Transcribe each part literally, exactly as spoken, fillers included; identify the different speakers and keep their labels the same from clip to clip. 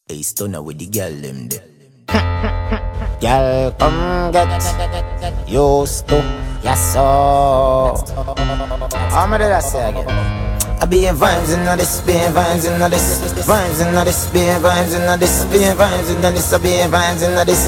Speaker 1: Hey, stunner with the girl them there. Girl, come get used to yes so. How many did I say again? I be in vibes and this, be in vibes and this, vibes and this, be in vibes and this, be in vibes and this, I be in vibes and this.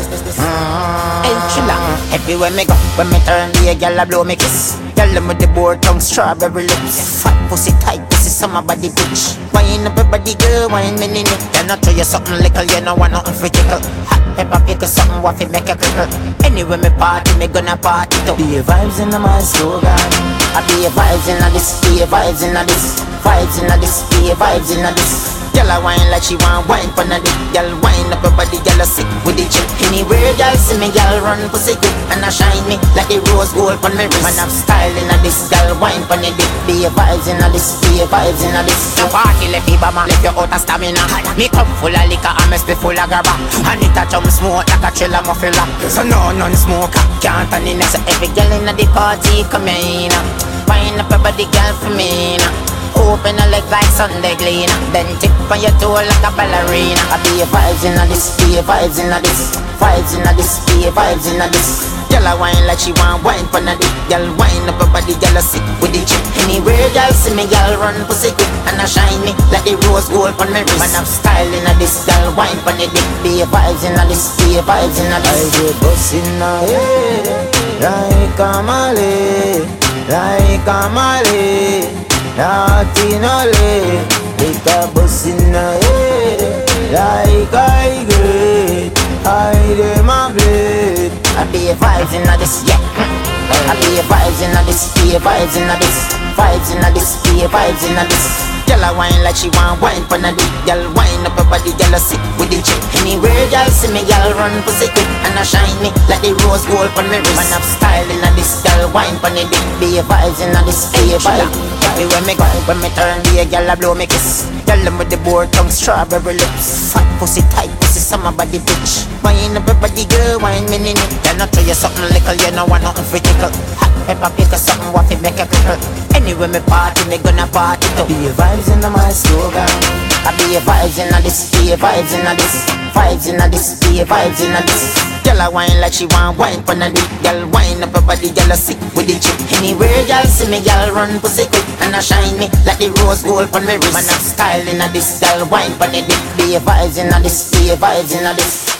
Speaker 1: Hey, chilla, everywhere me go, when me turn the girl I blow me kiss. Girl them with the board tongue, strawberry lips, fat pussy tight, pussy summer body bitch. Wine up your body girl, wine me in it. Then I tell you something little, you know want nothing for tickle. Hot pepper pickle, something waffy make a crickle. Anyway me party, me gonna party too. Be a vibes in my slogan. I be a vibes in this, be a vibes in this, vibes in this, be a vibes in this. Girl a wine like she want wine pon a dick. Girl wine up her body, girl a sick with the chick. Anywhere girl see me, girl run pussy quick and a shine me like the rose gold pon me wrist. Man have style in a this, girl wine pon a dick. Be a vibes in a this, be a vibes in a this. Now party left the bama, left your out of stamina. Me cup full of liquor and me spit full of grabba. And it a chum smoke like a trailer muffler. So no none smoker can't turn in. So every girl in the party come in. Wine up her body, girl for me. Open her leg like Sunday cleaner. Then tip on your toe like a ballerina. I be a vibes in a this, be a vibes in a this, vibes in a this, be a vibes in a this. Girl a wine like she want wine pon a dick. Girl wine up her body, girl a sick with the chick. Anywhere girl see me, girl run pussy quick and a shine me like the rose gold pon me wrist. Man have style in a this, girl wine pon a dick. Be a vibes in a this, be a vibes in a this. I go bust in a head like a Malay, like a Malay. Naughty no lay, like a bus in the head, like I get, I dey my blade. I be a vibes in a this, yeah. I be a vibes in a this, be a vibes in a this, vibes in a this, be a vibes in a this. Girl a wine like she want wine pon a dick. Girl wine up her body, girl a sick with the chick. Anywhere girl see me, girl run pussy quick and a shine me like the rose gold pon me wrist. Man have style in a this, girl wine pon a dick. Be a vibes in a this, be a vibe. Everywhere me go, when me turn the girl a blow me kiss. Girl them with the board tongue, strawberry lips, fat pussy tight, pussy summer body bitch. Wine up her body, girl wine me in it. Then I tell you something little, you know want nothing for tickle. Hot pepper pickle, something waffy make a crickle. Anyway me party, me gonna party too. Be a vibes in my slogan. I be a vibes in this, be a vibes in this, vibes in this, be a vibes in this. Girl a wine like she want wine pon a dick. Girl wine up her body, girl a sick with the chick. Anywhere girl see me, girl run pussy quick and a shine me like the rose gold pon me wrist. Man have style in a this, girl wine pon a dick. Be a vibes in this, be a vibes in this.